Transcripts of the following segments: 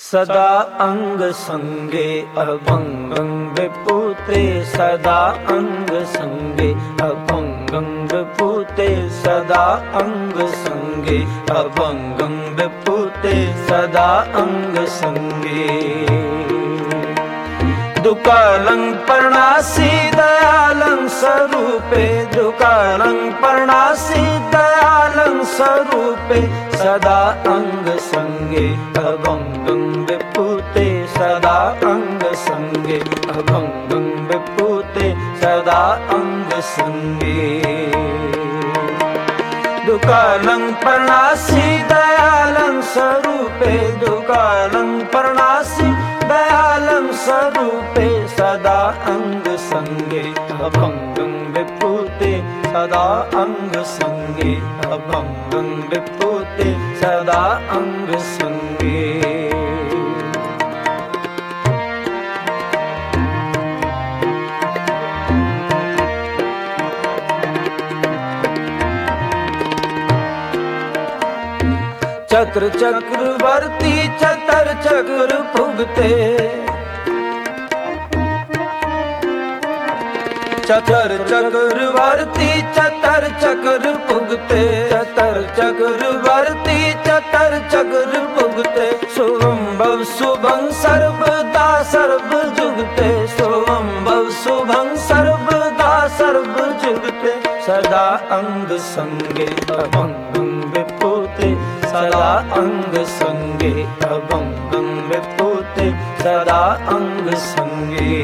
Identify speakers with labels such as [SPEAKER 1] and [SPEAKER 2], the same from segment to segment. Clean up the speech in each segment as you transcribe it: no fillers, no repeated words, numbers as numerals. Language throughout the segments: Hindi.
[SPEAKER 1] सदा अंग संगे अभंगं विपुते सदा अंग संगे अभंगं विपुते सदा अंग संगे अभंगं विपुते सदा अंग संगे दुकालं पर्णासि दयालं स्वरूपे दुकालं पर्णासि दयालं स्वरूपे सदा अंग संगे अभंगं विपुते सदा अंग संगे अभंगं विपुते सदा अंग संगे दुकालं पर्णासि दयालं स्वरूपे दुकालं पर्णासि दयालं स्वरूपे सदा अंग संगे अभंगं विपुते सदा अंग संगे अभंगं विपुते सदा अंग संगे चक्र चक्रवर्ती चतर चक्र भुगते चतर चक्रवर्ती चतर चक्र भुगते चतर चक्रवर्ती चतर चक्र भुगते शुभं शुभं सर्वदा सर्व जुगते शुभं शुभं सर्वदा सर्व जुगते सदा अंग संगे अभंगं विपुते सदा अंग संगे अभंगं विपुते सदा अंग संगे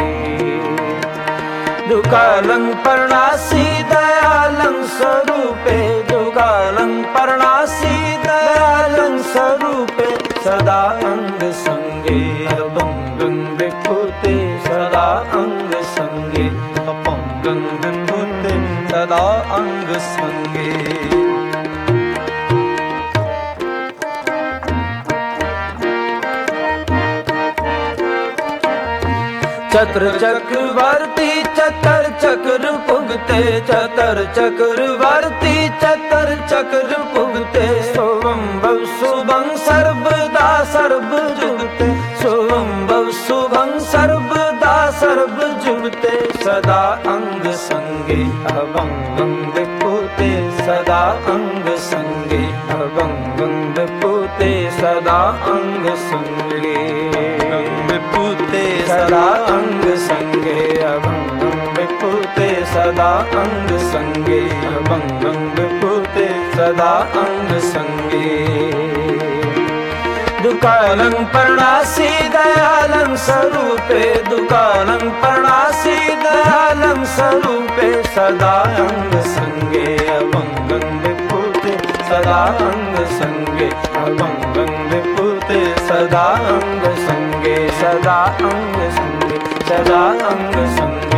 [SPEAKER 1] दुकालं पर्णासि दयालं स्वरूपे दुकालं पर्णासि दयालं स्वरूपे सदा अंग संगे अभंगं विपुते सदा अंग संगे अभंगं विपुते सदा अंग संगे चक्र चक्रवर्ती चतर चक्र भुगते चतर चक्रवर्ती चतर चक्र भुगते शुभं शुभं सर्वदा सर्व जुगते शुभं शुभं सर्वदा सर्व जुगते सदा अंग संगे अभंगं विपुते सदा अंग संगे अभंगं विपुते सदा अंग संगे विपुते सदा अंग संगे अभंगं विपुते सदा अंग संगे अभंगं विपुते सदा अंग संगे दुकालं पर्णासि दयालं स्वरूपे दुकालं पर्णासि दयालं स्वरूपे सदा अंग संगे अभंगं विपुते सदा अंग संगे अभंगं विपुते सदा अंग संगे सदा अंग संगे सदा अंग संगे